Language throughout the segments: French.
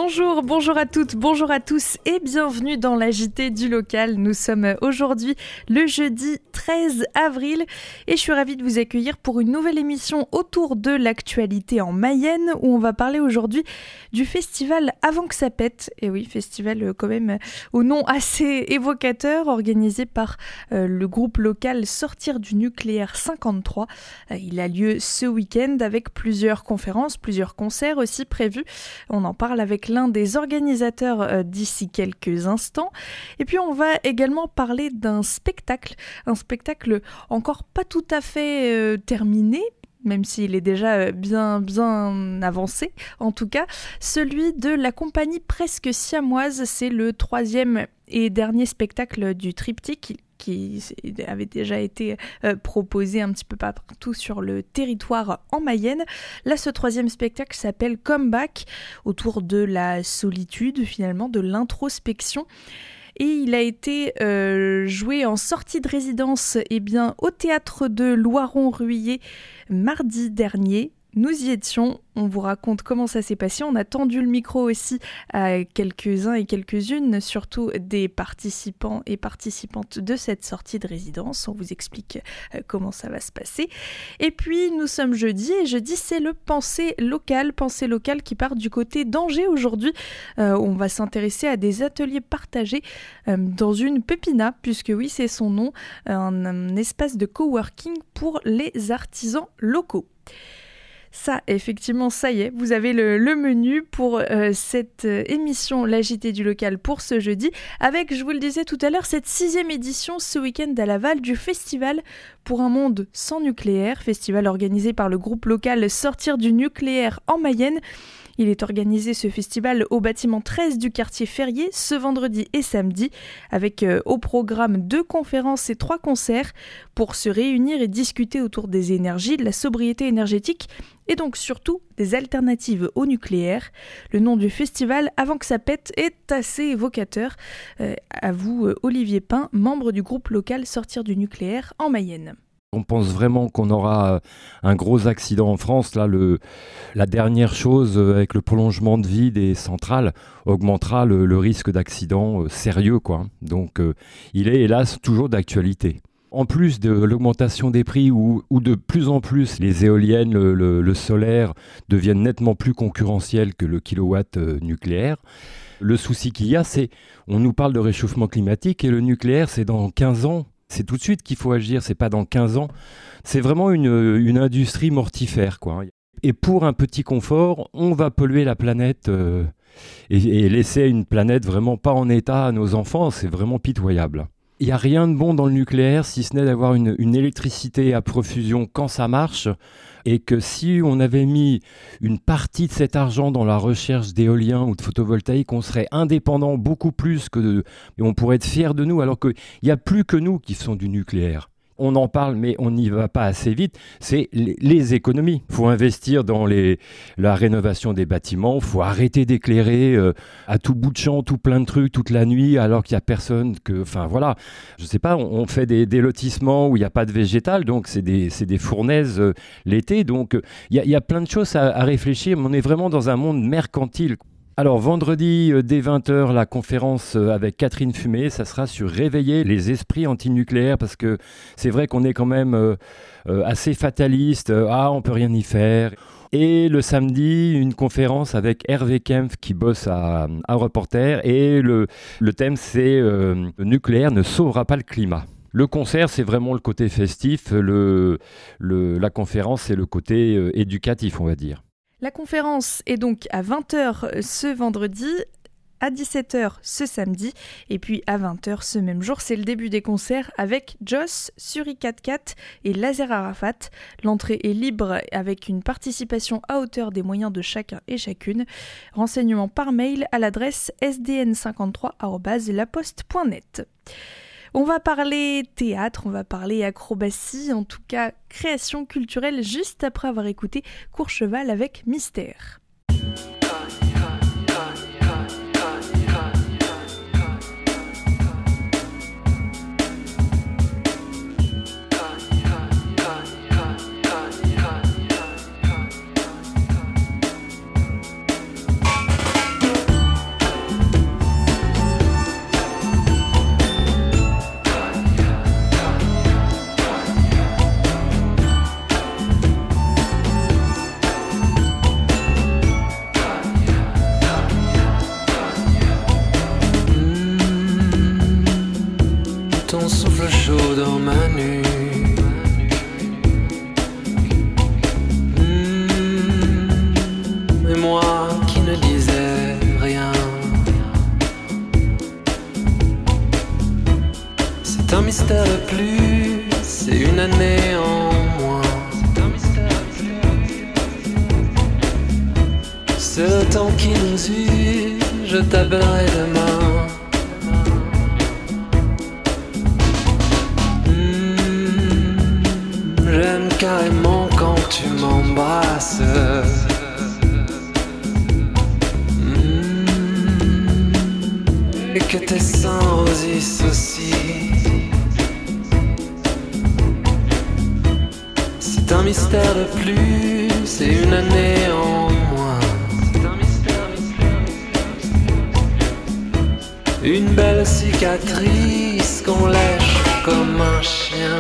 Bonjour à toutes, bonjour à tous et bienvenue dans la JT du local. Nous sommes aujourd'hui le jeudi 13 avril et je suis ravie de vous accueillir pour une nouvelle émission autour de l'actualité en Mayenne où on va parler aujourd'hui du festival Avant que ça pète. Et oui, festival quand même au nom assez évocateur organisé par le groupe local Sortir du nucléaire 53. Il a lieu ce week-end avec plusieurs conférences, plusieurs concerts aussi prévus. On en parle avec l'un des organisateurs d'ici quelques instants. Et puis on va également parler d'un spectacle, un spectacle encore pas tout à fait terminé, même s'il est déjà bien avancé, en tout cas, celui de la compagnie Presque Siamoise. C'est le 3e et dernier spectacle du triptyque qui avait déjà été proposé un petit peu partout sur le territoire en Mayenne. Là, ce 3e spectacle s'appelle Comeback, autour de la solitude, finalement, de l'introspection. Et il a été joué en sortie de résidence au Théâtre de Loiron-Ruillé mardi dernier. Nous y étions, on vous raconte comment ça s'est passé. On a tendu le micro aussi à quelques-uns et quelques-unes, surtout des participants et participantes de cette sortie de résidence. On vous explique comment ça va se passer. Et puis nous sommes jeudi, et jeudi c'est le Pensée locale qui part du côté d'Angers aujourd'hui. On va s'intéresser à des ateliers partagés dans une pépina, puisque oui c'est son nom, un espace de coworking pour les artisans locaux. Ça, effectivement, ça y est, vous avez le menu pour cette émission La JT du local pour ce jeudi, avec, je vous le disais tout à l'heure, cette 6e édition ce week-end à Laval du Festival pour un monde sans nucléaire, festival organisé par le groupe local Sortir du nucléaire en Mayenne. Il est organisé, ce festival, au bâtiment 13 du quartier Ferrier, ce vendredi et samedi, avec au programme 2 conférences et 3 concerts pour se réunir et discuter autour des énergies, de la sobriété énergétique et donc surtout des alternatives au nucléaire. Le nom du festival, Avant que ça pète, est assez évocateur. À vous, Olivier Pin, membre du groupe local Sortir du nucléaire en Mayenne. On pense vraiment qu'on aura un gros accident en France. Là, la dernière chose, avec le prolongement de vie des centrales, augmentera le risque d'accident sérieux, quoi. Donc, il est hélas toujours d'actualité. En plus de l'augmentation des prix où de plus en plus les éoliennes, le solaire deviennent nettement plus concurrentiels que le kilowatt nucléaire, le souci qu'il y a, c'est on nous parle de réchauffement climatique et le nucléaire, c'est dans 15 ans. C'est tout de suite qu'il faut agir, c'est pas dans 15 ans. C'est vraiment une industrie mortifère, quoi. Et pour un petit confort, on va polluer la planète et laisser une planète vraiment pas en état à nos enfants. C'est vraiment pitoyable. Il n'y a rien de bon dans le nucléaire, si ce n'est d'avoir une électricité à profusion quand ça marche, et que si on avait mis une partie de cet argent dans la recherche d'éolien ou de photovoltaïque, on serait indépendant beaucoup plus et on pourrait être fiers de nous, alors qu'il n'y a plus que nous qui faisons du nucléaire. On en parle, mais on n'y va pas assez vite. C'est les économies. Il faut investir dans la rénovation des bâtiments. Il faut arrêter d'éclairer à tout bout de champ, tout plein de trucs, toute la nuit, alors qu'il n'y a personne. Enfin, voilà. Je ne sais pas, on fait des lotissements où il n'y a pas de végétal, donc c'est des fournaises l'été. Donc, il y a plein de choses à réfléchir, mais on est vraiment dans un monde mercantile. Alors vendredi dès 20h, la conférence avec Catherine Fumé, ça sera sur réveiller les esprits antinucléaires, parce que c'est vrai qu'on est quand même assez fataliste, on peut rien y faire. Et le samedi, une conférence avec Hervé Kempf qui bosse à Reporter, et le thème c'est le nucléaire ne sauvera pas le climat. Le concert, c'est vraiment le côté festif, la conférence, c'est le côté éducatif, on va dire. La conférence est donc à 20h ce vendredi, à 17h ce samedi, et puis à 20h ce même jour, c'est le début des concerts avec Joss, Suri 4x4 et Laser Arafat. L'entrée est libre avec une participation à hauteur des moyens de chacun et chacune. Renseignements par mail à l'adresse sdn53@laposte.net. On va parler théâtre, on va parler acrobatie, en tout cas création culturelle, juste après avoir écouté Courchevel avec Mystère. chaud dans ma nuque. Et moi qui ne disais rien. C'est un mystère de plus, c'est une année en moins. C'est le temps qui nous use, je t'appellerai demain. J'aime carrément quand tu m'embrasses. Et que tes seins rosissent aussi. C'est un mystère de plus, c'est une année en moins. Une belle cicatrice qu'on lèche comme un chien.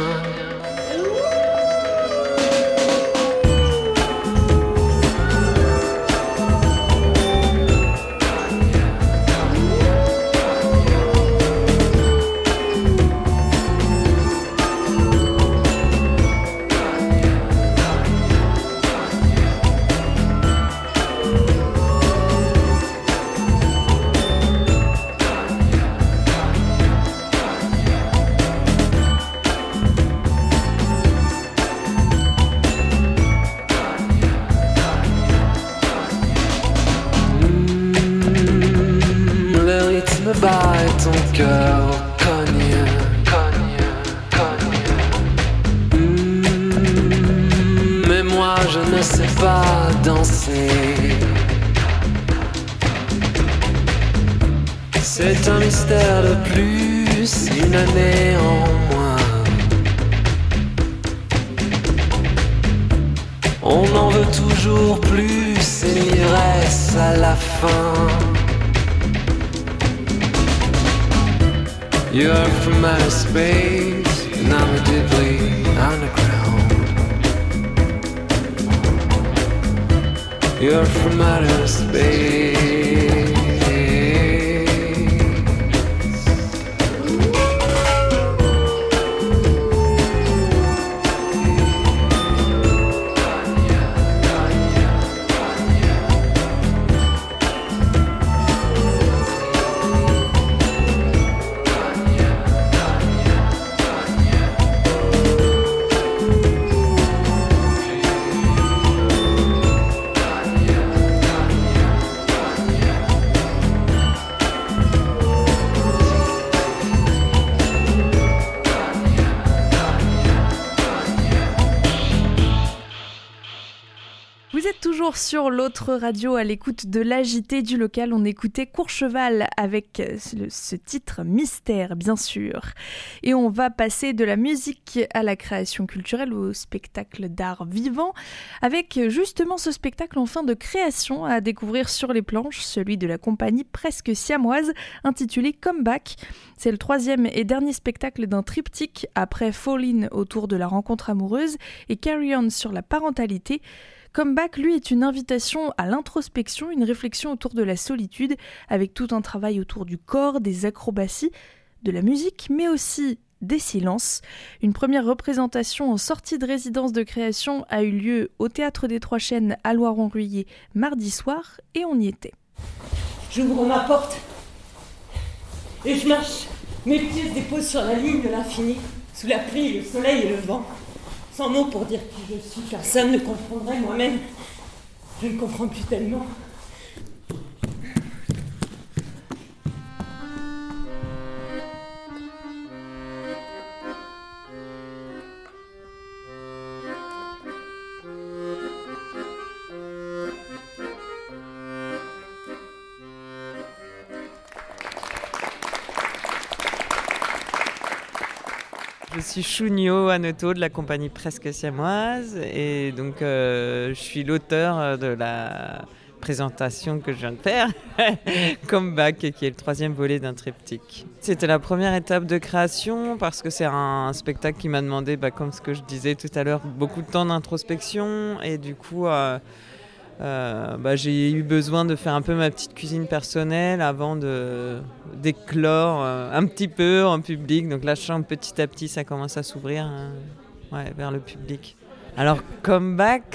Bat et ton cœur cogne, cogne, cogne. Mais moi je ne sais pas danser. C'est un mystère de plus, une année en moins. On en veut toujours plus et l'ivresse à la fin. You're from outer space, and I'm deeply underground. You're from outer space. Sur l'autre radio à l'écoute de l'agité du local, on écoutait Courcheval avec ce titre Mystère bien sûr. Et on va passer de la musique à la création culturelle, au spectacle d'art vivant, avec justement ce spectacle en fin de création à découvrir sur les planches, celui de la compagnie Presque Siamoise intitulé Comeback. C'est le 3e et dernier spectacle d'un triptyque après Fall In autour de la rencontre amoureuse et Carry On sur la parentalité. Comeback, lui, est une invitation à l'introspection, une réflexion autour de la solitude, avec tout un travail autour du corps, des acrobaties, de la musique, mais aussi des silences. Une première représentation en sortie de résidence de création a eu lieu au Théâtre des Trois Chênes à Loiron-Ruillé mardi soir, et on y était. J'ouvre ma porte et je marche. Mes pieds se déposent sur la ligne de l'infini, sous la pluie, le soleil et le vent. Sans mots pour dire qui je suis, personne ne comprendrait moi-même. Je ne comprends plus tellement. Je suis Shunyo Hanoto de la compagnie Presque Siamoise et donc je suis l'auteur de la présentation que je viens de faire, Comeback, qui est le 3e volet d'un triptyque. C'était la première étape de création parce que c'est un spectacle qui m'a demandé, comme ce que je disais tout à l'heure, beaucoup de temps d'introspection et du coup j'ai eu besoin de faire un peu ma petite cuisine personnelle avant d'éclore un petit peu en public. Donc la chambre, petit à petit, ça commence à s'ouvrir vers le public. Alors, Comeback,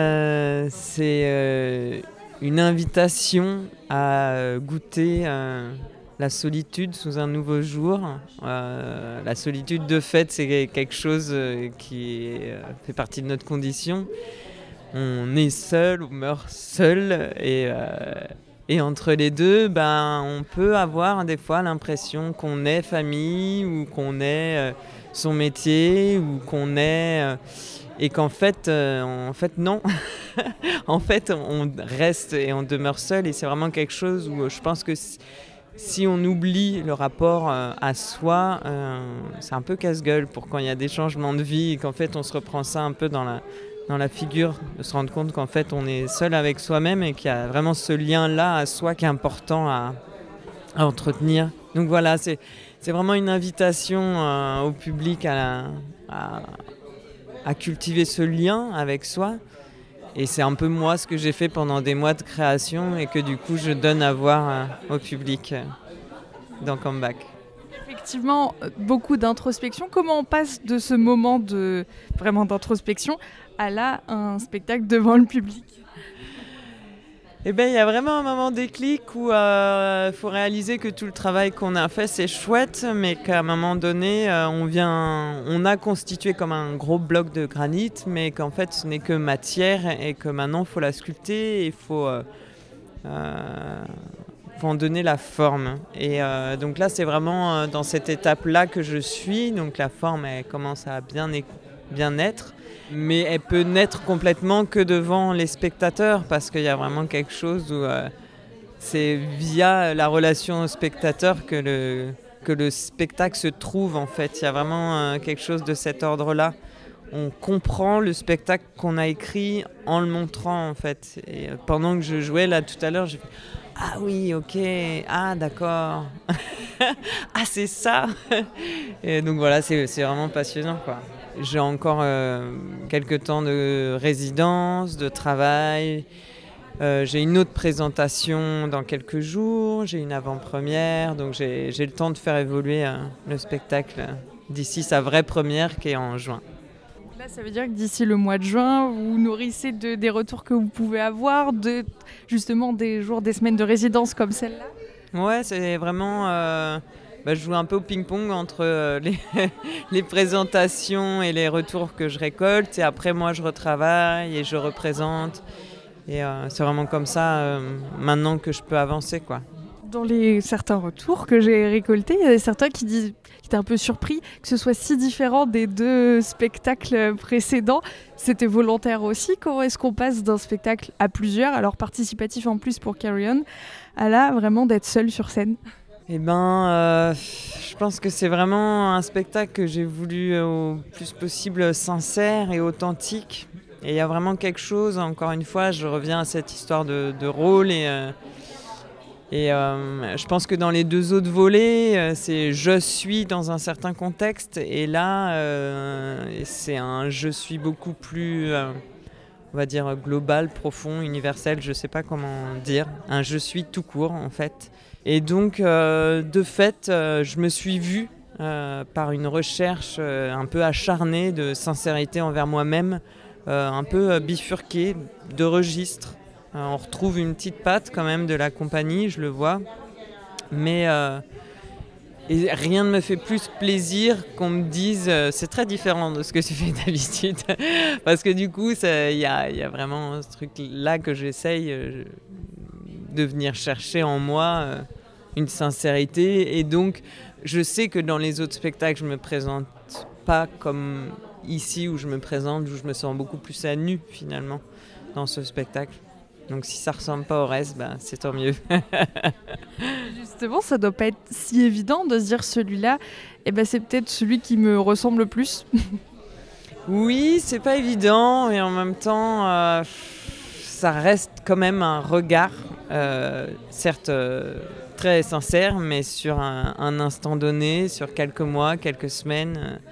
c'est une invitation à goûter la solitude sous un nouveau jour. La solitude, de fait, c'est quelque chose qui fait partie de notre condition. On est seul ou meurt seul et entre les deux, on peut avoir des fois l'impression qu'on est famille ou qu'on est son métier ou qu'on est... et qu'en fait non. En fait, on reste et on demeure seul et c'est vraiment quelque chose où je pense que si on oublie le rapport à soi, c'est un peu casse-gueule pour quand il y a des changements de vie et qu'en fait on se reprend ça un peu dans la figure, de se rendre compte qu'en fait on est seul avec soi-même et qu'il y a vraiment ce lien-là à soi qui est important à entretenir. Donc voilà, c'est vraiment une invitation au public à cultiver ce lien avec soi. Et c'est un peu moi ce que j'ai fait pendant des mois de création et que du coup je donne à voir au public dans Comeback. Effectivement, beaucoup d'introspection. Comment on passe de ce moment vraiment d'introspection à là, un spectacle devant le public ? Eh bien, il y a vraiment un moment déclic où faut réaliser que tout le travail qu'on a fait, c'est chouette, mais qu'à un moment donné, on a constitué comme un gros bloc de granit, mais qu'en fait, ce n'est que matière et que maintenant, il faut la sculpter et il faut en donner la forme. Et donc là, c'est vraiment dans cette étape-là que je suis. Donc la forme, elle commence à bien naître. Mais elle peut naître complètement que devant les spectateurs parce qu'il y a vraiment quelque chose où c'est via la relation au spectateur que le spectacle se trouve en fait. Il y a vraiment quelque chose de cet ordre-là. On comprend le spectacle qu'on a écrit en le montrant en fait. Et pendant que je jouais là tout à l'heure, j'ai fait « Ah oui, ok, ah d'accord, ah c'est ça !» Et donc voilà, c'est vraiment passionnant quoi. J'ai encore quelques temps de résidence, de travail. J'ai une autre présentation dans quelques jours. J'ai une avant-première. Donc j'ai le temps de faire évoluer le spectacle d'ici sa vraie première qui est en juin. Là, ça veut dire que d'ici le mois de juin, vous nourrissez des retours que vous pouvez avoir, justement des jours, des semaines de résidence comme celle-là ? Ouais, c'est vraiment... je joue un peu au ping-pong entre les présentations et les retours que je récolte. Et après, moi, je retravaille et je représente. Et c'est vraiment comme ça, maintenant, que je peux avancer, quoi. Dans certains retours que j'ai récoltés, il y a certains qui étaient un peu surpris que ce soit si différent des deux spectacles précédents. C'était volontaire aussi. Comment est-ce qu'on passe d'un spectacle à plusieurs, alors participatif en plus pour Carry On, à là, vraiment d'être seul sur scène ? Je pense que c'est vraiment un spectacle que j'ai voulu au plus possible sincère et authentique. Et il y a vraiment quelque chose, encore une fois, je reviens à cette histoire de rôle et je pense que dans les deux autres volets, c'est je suis dans un certain contexte et là, c'est un je suis beaucoup plus, on va dire, global, profond, universel, je ne sais pas comment dire, un je suis tout court en fait. Et donc, de fait, je me suis vue par une recherche un peu acharnée de sincérité envers moi-même, un peu bifurquée de registres. On retrouve une petite patte quand même de la compagnie, je le vois. Mais et rien ne me fait plus plaisir qu'on me dise c'est très différent de ce que tu fais d'habitude. Parce que du coup, il y a vraiment ce truc-là que j'essaye de venir chercher en moi une sincérité. Et donc, je sais que dans les autres spectacles, je ne me présente pas comme ici où je me présente, où je me sens beaucoup plus à nu finalement dans ce spectacle. Donc si ça ne ressemble pas au reste, c'est tant mieux. Justement, ça ne doit pas être si évident de se dire celui-là, c'est peut-être celui qui me ressemble le plus. Oui, c'est pas évident, et en même temps, ça reste quand même un regard, certes très sincère, mais sur un instant donné, sur quelques mois, quelques semaines.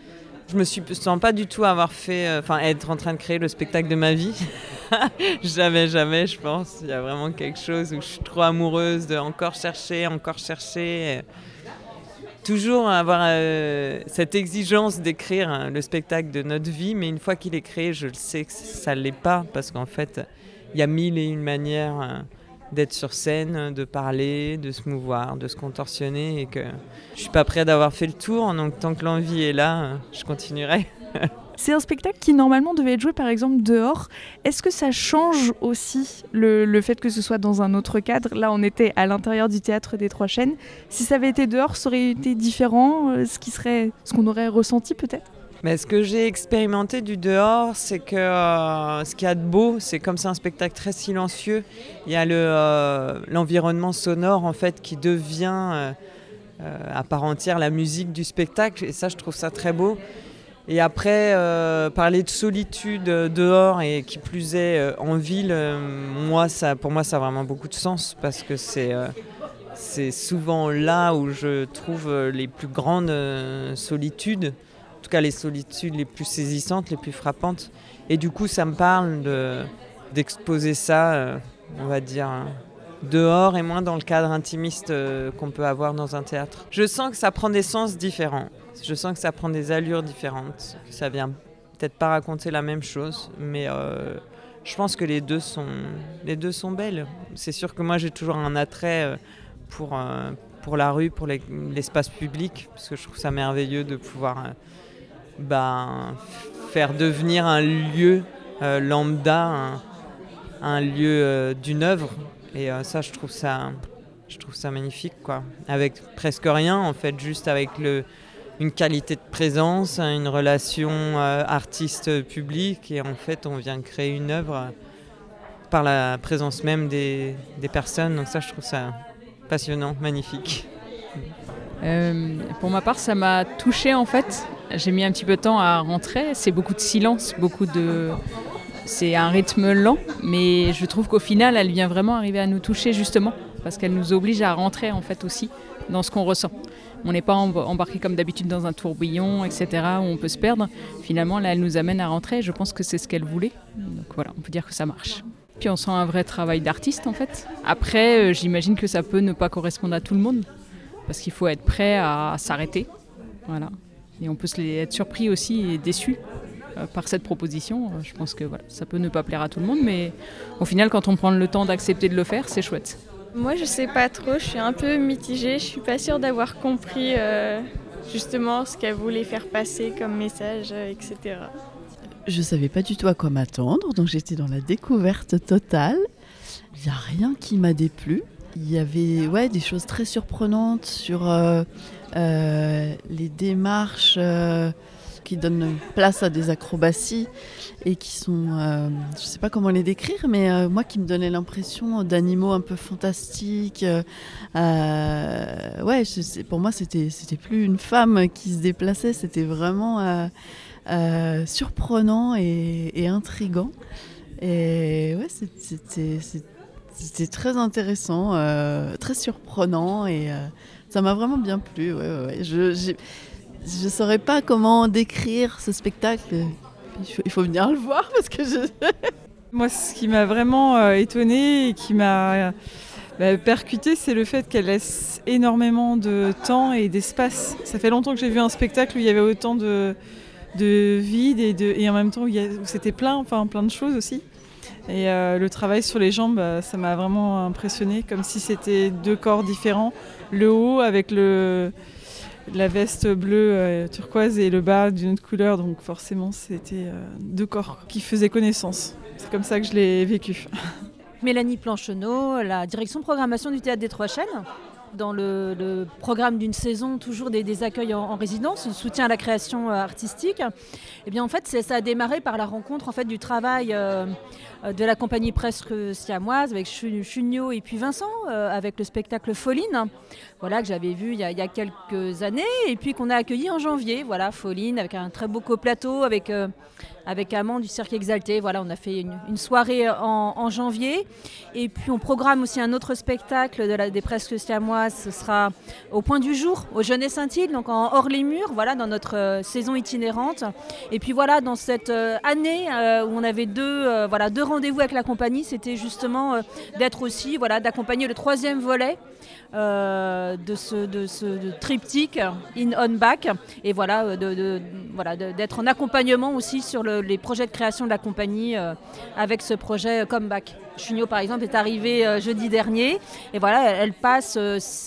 Je me sens pas du tout avoir être en train de créer le spectacle de ma vie. Jamais, je pense. Il y a vraiment quelque chose où je suis trop amoureuse de encore chercher. Toujours avoir cette exigence d'écrire le spectacle de notre vie, mais une fois qu'il est créé, je le sais que ça ne l'est pas, parce qu'en fait, il y a 1001 manières d'être sur scène, de parler, de se mouvoir, de se contorsionner, et que je suis pas près d'avoir fait le tour, donc tant que l'envie est là, je continuerai. C'est un spectacle qui normalement devait être joué par exemple dehors. Est-ce que ça change aussi le fait que ce soit dans un autre cadre ? Là on était à l'intérieur du théâtre des Trois Chênes. Si ça avait été dehors, ça aurait été différent, ce qu'on aurait ressenti peut-être ? Mais ce que j'ai expérimenté du dehors, c'est que ce qu'il y a de beau, c'est comme c'est un spectacle très silencieux, il y a l'environnement sonore en fait qui devient à part entière la musique du spectacle, et ça je trouve ça très beau. Et après, parler de solitude dehors et qui plus est en ville, pour moi ça a vraiment beaucoup de sens, parce que c'est souvent là où je trouve les plus grandes solitudes, en tout cas les solitudes les plus saisissantes, les plus frappantes. Et du coup ça me parle d'exposer ça, on va dire, dehors et moins dans le cadre intimiste qu'on peut avoir dans un théâtre. Je sens que ça prend des sens différents. Je sens que ça prend des allures différentes. Ça vient peut-être pas raconter la même chose, mais je pense que les deux sont belles. C'est sûr que moi j'ai toujours un attrait pour la rue, pour l'espace public, parce que je trouve ça merveilleux de pouvoir faire devenir un lieu lambda, un lieu d'une œuvre. Et ça, je trouve ça magnifique, quoi. Avec presque rien, en fait, juste avec une qualité de présence, une relation artiste-public, et en fait on vient créer une œuvre par la présence même des personnes, donc ça je trouve ça passionnant, magnifique. Pour ma part ça m'a touchée en fait, j'ai mis un petit peu de temps à rentrer, c'est beaucoup de silence, c'est un rythme lent, mais je trouve qu'au final elle vient vraiment arriver à nous toucher justement, parce qu'elle nous oblige à rentrer en fait aussi dans ce qu'on ressent. On n'est pas embarqué comme d'habitude dans un tourbillon, etc., où on peut se perdre. Finalement, là, elle nous amène à rentrer. Je pense que c'est ce qu'elle voulait. Donc voilà, on peut dire que ça marche. Puis on sent un vrai travail d'artiste, en fait. Après, j'imagine que ça peut ne pas correspondre à tout le monde, parce qu'il faut être prêt à s'arrêter. Voilà. Et on peut être surpris aussi et déçu par cette proposition. Je pense que voilà, ça peut ne pas plaire à tout le monde, mais au final, quand on prend le temps d'accepter de le faire, c'est chouette. Moi, je sais pas trop, je suis un peu mitigée. Je suis pas sûre d'avoir compris justement ce qu'elle voulait faire passer comme message, etc. Je savais pas du tout à quoi m'attendre, donc j'étais dans la découverte totale. Il n'y a rien qui m'a déplu. Il y avait des choses très surprenantes sur les démarches qui donnent place à des acrobaties et qui sont, je sais pas comment les décrire, mais moi qui me donnait l'impression d'animaux un peu fantastiques. Pour moi c'était plus une femme qui se déplaçait, c'était vraiment surprenant et intriguant. Et ouais, c'était très intéressant, très surprenant, et ça m'a vraiment bien plu. Ouais. Je ne saurais pas comment décrire ce spectacle. Il faut venir le voir parce que Moi, ce qui m'a vraiment étonnée et qui m'a percutée, c'est le fait qu'elle laisse énormément de temps et d'espace. Ça fait longtemps que j'ai vu un spectacle où il y avait autant de vide et en même temps où c'était plein de choses aussi. Et le travail sur les jambes, ça m'a vraiment impressionnée, comme si c'était deux corps différents. Le haut avec la veste bleue turquoise et le bas d'une autre couleur, donc forcément c'était deux corps qui faisaient connaissance. C'est comme ça que je l'ai vécu. Mélanie Plancheneau, la direction programmation du Théâtre des Trois Chênes. Dans le programme d'une saison, toujours des accueils en résidence, le soutien à la création artistique. Et bien en fait, ça a démarré par la rencontre en fait du travail de la compagnie Presque Siamoise avec Chunio et puis Vincent, avec le spectacle Foline, voilà, que j'avais vu il y a quelques années et puis qu'on a accueilli en janvier. Voilà, Foline avec un très beau coplateau avec avec Amand du Cirque Exalté. Voilà, on a fait une soirée en janvier. Et puis on programme aussi un autre spectacle des Presque Siamoises. Ce sera au Point du Jour, au Jeunet Saint-Île, donc en hors les murs, voilà, dans notre saison itinérante. Et puis voilà, dans cette année où on avait deux rendez-vous avec la compagnie, c'était justement d'être aussi, voilà, d'accompagner le 3e volet de ce triptyque In On Back, et voilà, d'être en accompagnement aussi sur les projets de création de la compagnie avec ce projet Comeback. Chugno par exemple est arrivée jeudi dernier, et voilà, elle passe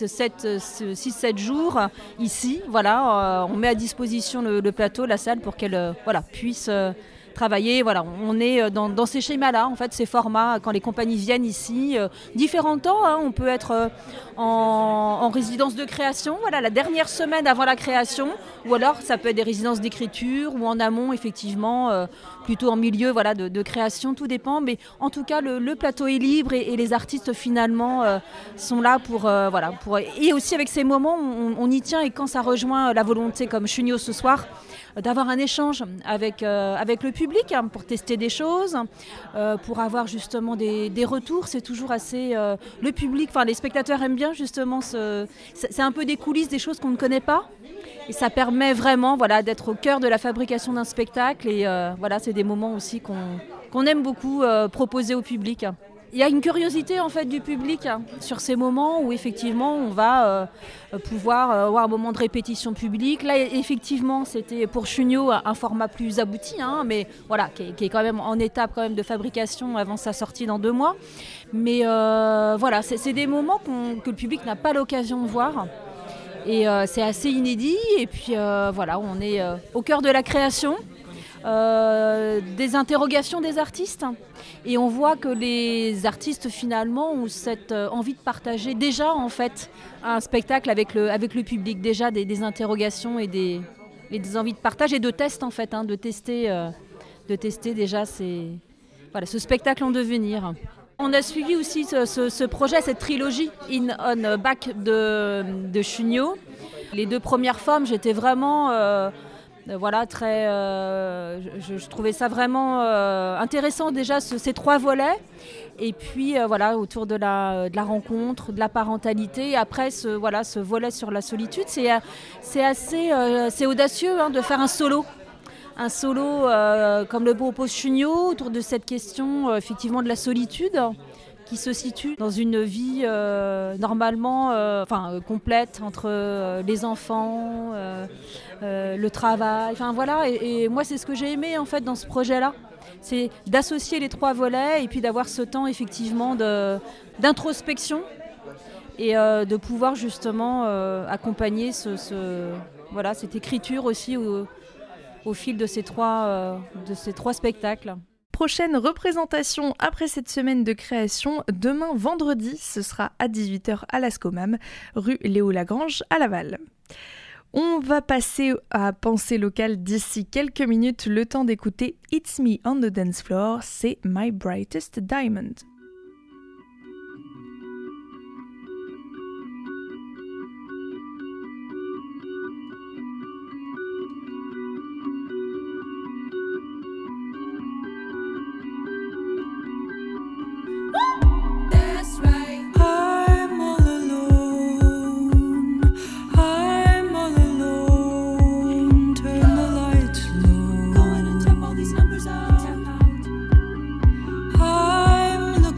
6-7 jours ici, voilà, on met à disposition le plateau, la salle, pour qu'elle puisse travailler. Voilà, on est dans ces schémas-là, en fait, ces formats, quand les compagnies viennent ici, différents temps, hein, on peut être en résidence de création, voilà, la dernière semaine avant la création, ou alors ça peut être des résidences d'écriture, ou en amont, effectivement, plutôt en milieu, voilà, de création, tout dépend, mais en tout cas, le plateau est libre, et les artistes, finalement, sont là pour... Et aussi avec ces moments, on y tient, et quand ça rejoint la volonté, comme Chugno ce soir, d'avoir un échange avec le public, hein, pour tester des choses, pour avoir justement des retours. C'est toujours assez... le public, enfin les spectateurs aiment bien justement, c'est un peu des coulisses, des choses qu'on ne connaît pas. Et ça permet vraiment, voilà, d'être au cœur de la fabrication d'un spectacle. Et voilà, c'est des moments aussi qu'on aime beaucoup proposer au public. Il y a une curiosité en fait du public, hein, sur ces moments où effectivement on va pouvoir avoir un moment de répétition publique. Là effectivement c'était pour Chugno un format plus abouti, hein, mais voilà, qui est quand même en étape quand même de fabrication avant sa sortie dans 2 mois. Mais voilà, c'est des moments que le public n'a pas l'occasion de voir. Et c'est assez inédit. Et puis voilà, on est au cœur de la création. Des interrogations des artistes, et on voit que les artistes finalement ont cette envie de partager déjà en fait un spectacle avec le public, déjà des interrogations et des envies de partage et de tests en fait, hein, de tester déjà ce spectacle en devenir. On a suivi aussi ce projet, cette trilogie In On Back de Chugno. Les 2 premières formes, j'étais vraiment voilà, très, je trouvais ça vraiment intéressant déjà, ces 3 volets, et puis voilà, autour de la rencontre, de la parentalité, et après ce volet sur la solitude, c'est assez c'est audacieux, hein, de faire un solo comme le propose Chugno, autour de cette question effectivement de la solitude, qui se situe dans une vie normalement complète entre les enfants, le travail, enfin voilà, et moi c'est ce que j'ai aimé en fait dans ce projet-là, c'est d'associer les 3 volets et puis d'avoir ce temps effectivement d'introspection et de pouvoir justement accompagner cette écriture aussi au fil de ces 3 spectacles. Prochaine représentation après cette semaine de création, demain vendredi, ce sera à 18h à l'Ascomam, rue Léo Lagrange à Laval. On va passer à Pensée locale d'ici quelques minutes, le temps d'écouter It's Me on the Dance Floor, c'est My Brightest Diamond. I'm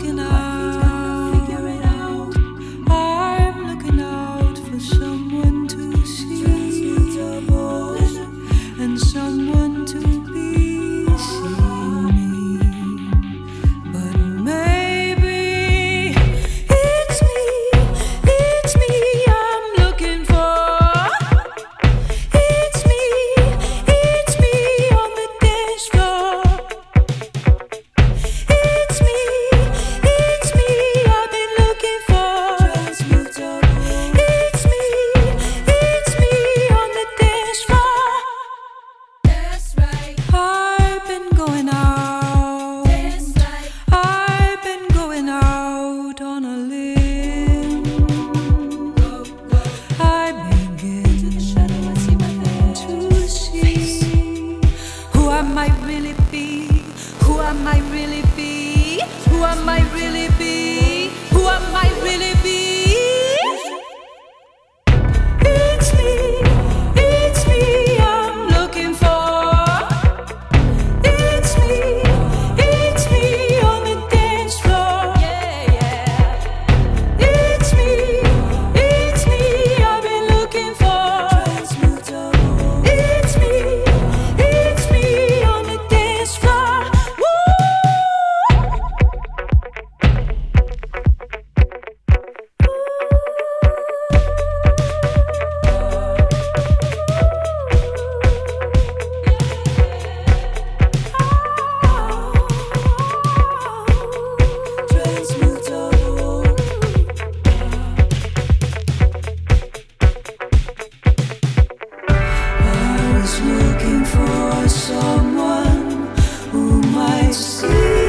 someone who might see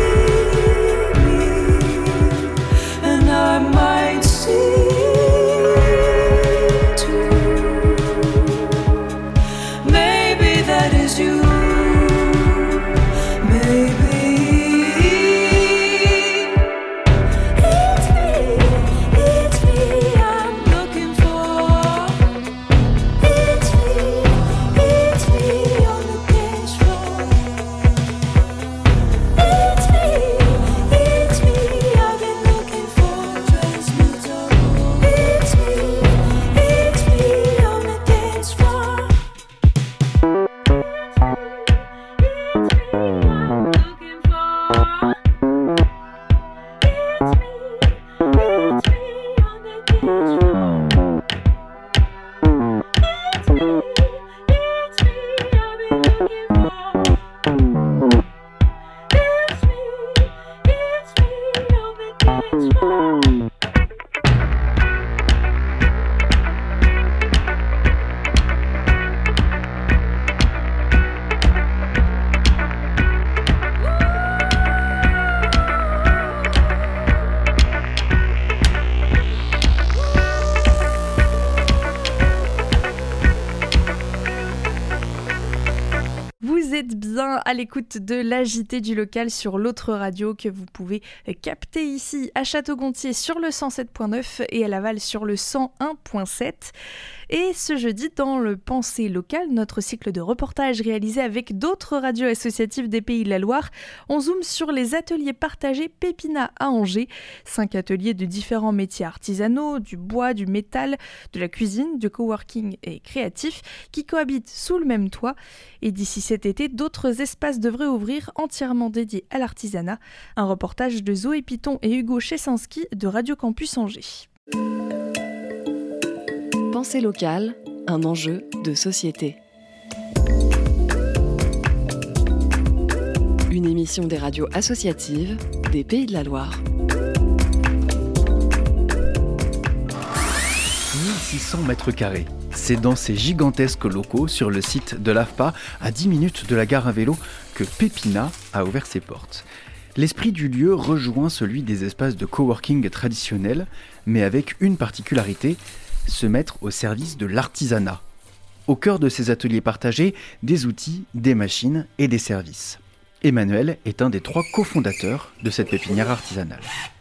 me, and I might see too. Maybe that is you. À l'écoute de l'AJT du local sur l'autre radio que vous pouvez capter ici à Château-Gontier sur le 107.9 et à Laval sur le 101.7. Et ce jeudi, dans le Pensée locale, notre cycle de reportages réalisé avec d'autres radios associatives des Pays de la Loire, on zoome sur les ateliers partagés Pépina à Angers. 5 ateliers de différents métiers artisanaux, du bois, du métal, de la cuisine, du coworking et créatif qui cohabitent sous le même toit. Et d'ici cet été, d'autres espaces devraient ouvrir entièrement dédiés à l'artisanat. Un reportage de Zoé Piton et Hugo Chesinski de Radio Campus Angers. Pensée locale, un enjeu de société. Une émission des radios associatives des Pays de la Loire. 1600 mètres carrés. C'est dans ces gigantesques locaux, sur le site de l'AFPA, à 10 minutes de la gare à vélo, que Pépina a ouvert ses portes. L'esprit du lieu rejoint celui des espaces de coworking traditionnels, mais avec une particularité, se mettre au service de l'artisanat. Au cœur de ces ateliers partagés, des outils, des machines et des services. Emmanuel est un des 3 cofondateurs de cette pépinière artisanale.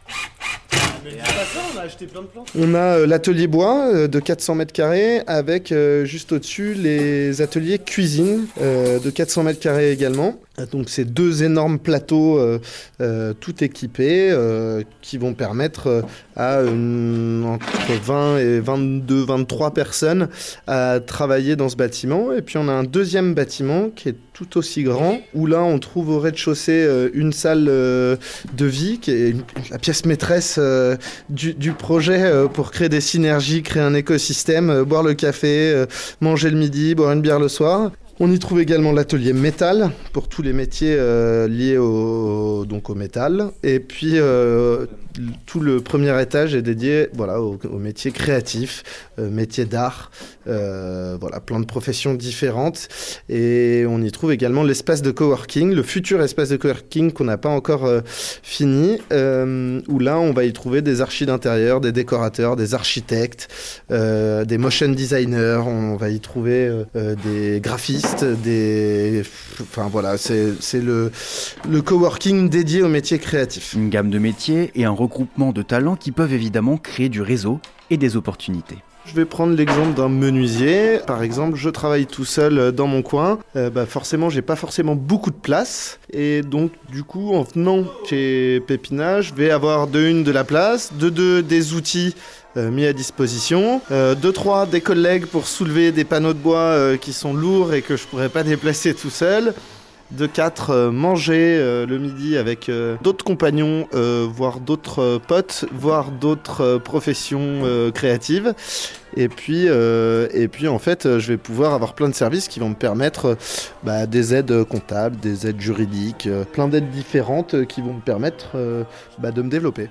On a l'atelier bois de 400 mètres carrés avec juste au-dessus les ateliers cuisine de 400 mètres carrés également. Donc c'est 2 énormes plateaux tout équipés qui vont permettre à entre 20 et 22, 23 personnes à travailler dans ce bâtiment. Et puis on a un deuxième bâtiment qui est tout aussi grand où là on trouve au rez-de-chaussée une salle de vie qui est la pièce maîtresse du projet pour créer des synergies, créer un écosystème, boire le café, manger le midi, boire une bière le soir. On y trouve également l'atelier métal pour tous les métiers liés au métal. Et puis tout le premier étage est dédié aux métiers créatifs, métiers d'art, plein de professions différentes. Et on y trouve également l'espace de coworking, le futur espace de coworking qu'on n'a pas encore fini, où là on va y trouver des archis d'intérieur, des décorateurs, des architectes, des motion designers, on va y trouver des graphistes, c'est le coworking dédié aux métiers créatifs. Une gamme de métiers et un regroupement de talents qui peuvent évidemment créer du réseau et des opportunités. Je vais prendre l'exemple d'un menuisier. Par exemple, je travaille tout seul dans mon coin. Forcément, j'ai pas forcément beaucoup de place. Et donc, du coup, en venant chez Pépina, je vais avoir de la place, des outils mis à disposition, 2-3 des collègues pour soulever des panneaux de bois qui sont lourds et que je pourrais pas déplacer tout seul. 4 manger le midi avec d'autres compagnons, voire d'autres potes, voire d'autres professions créatives. Et puis en fait, je vais pouvoir avoir plein de services qui vont me permettre des aides comptables, des aides juridiques, plein d'aides différentes qui vont me permettre de me développer.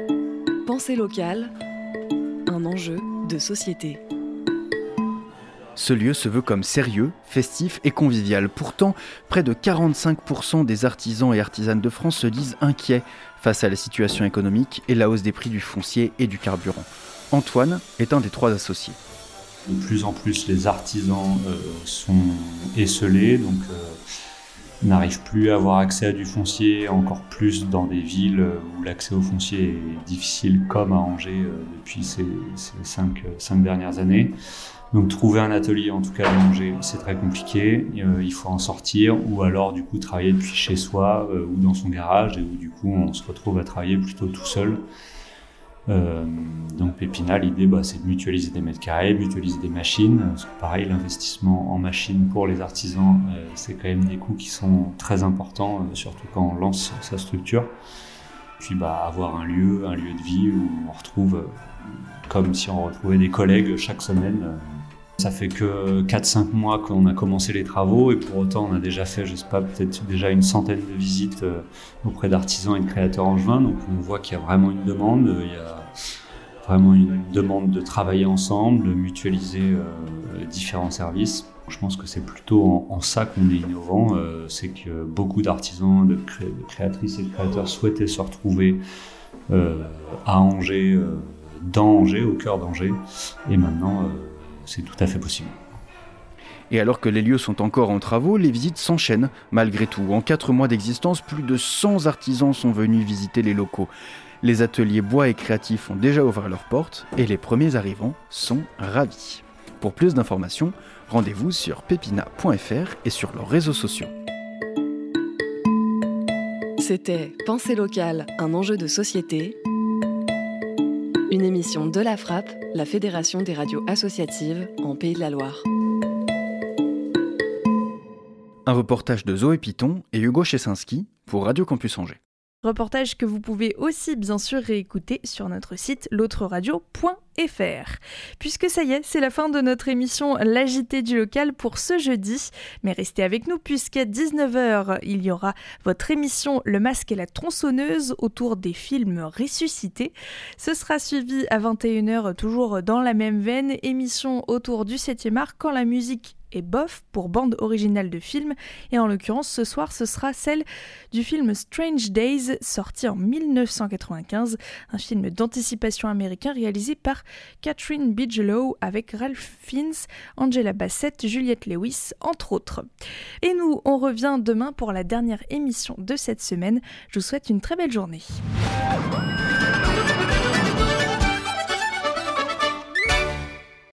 Pensée locale, un enjeu de société. Ce lieu se veut comme sérieux, festif et convivial. Pourtant, près de 45% des artisans et artisanes de France se disent inquiets face à la situation économique et la hausse des prix du foncier et du carburant. Antoine est un des 3 associés. De plus en plus, les artisans sont esselés, donc n'arrivent plus à avoir accès à du foncier, encore plus dans des villes où l'accès au foncier est difficile, comme à Angers depuis ces 5 dernières années. Donc trouver un atelier, en tout cas à Angers, c'est très compliqué, il faut en sortir, ou alors du coup travailler depuis chez soi ou dans son garage, et où du coup on se retrouve à travailler plutôt tout seul. Donc Pépina, l'idée c'est de mutualiser des mètres carrés, mutualiser des machines, parce que pareil, l'investissement en machines pour les artisans, c'est quand même des coûts qui sont très importants, surtout quand on lance sa structure. Puis avoir un lieu de vie où on retrouve, comme si on retrouvait des collègues chaque semaine. Ça fait que 4-5 mois qu'on a commencé les travaux, et pour autant on a déjà fait, je sais pas, peut-être déjà une centaine de visites auprès d'artisans et de créateurs angevins. Donc on voit qu'il y a vraiment une demande, il y a vraiment une demande de travailler ensemble, de mutualiser différents services. Je pense que c'est plutôt en ça qu'on est innovant, c'est que beaucoup d'artisans, de créatrices et de créateurs souhaitaient se retrouver à Angers, dans Angers, au cœur d'Angers, et maintenant c'est tout à fait possible. Et alors que les lieux sont encore en travaux, les visites s'enchaînent malgré tout. En 4 mois d'existence, plus de 100 artisans sont venus visiter les locaux. Les ateliers bois et créatifs ont déjà ouvert leurs portes et les premiers arrivants sont ravis. Pour plus d'informations, rendez-vous sur pepina.fr et sur leurs réseaux sociaux. C'était Pensée locale, un enjeu de société. Une émission de la FRAP, la Fédération des radios associatives en Pays de la Loire. Un reportage de Zoé Piton et Hugo Chesinski pour Radio Campus Angers. Reportage que vous pouvez aussi bien sûr réécouter sur notre site l'autreradio.fr. Puisque ça y est, c'est la fin de notre émission La JT du local pour ce jeudi. Mais restez avec nous puisqu'à 19h, il y aura votre émission Le Masque et la tronçonneuse autour des films ressuscités. Ce sera suivi à 21h, toujours dans la même veine, émission autour du 7e art quand la musique et bof pour bande originale de film, et en l'occurrence ce soir ce sera celle du film Strange Days, sorti en 1995, un film d'anticipation américain réalisé par Catherine Bigelow avec Ralph Fiennes, Angela Bassett, Juliette Lewis entre autres. Et nous on revient demain pour la dernière émission de cette semaine. Je vous souhaite une très belle journée.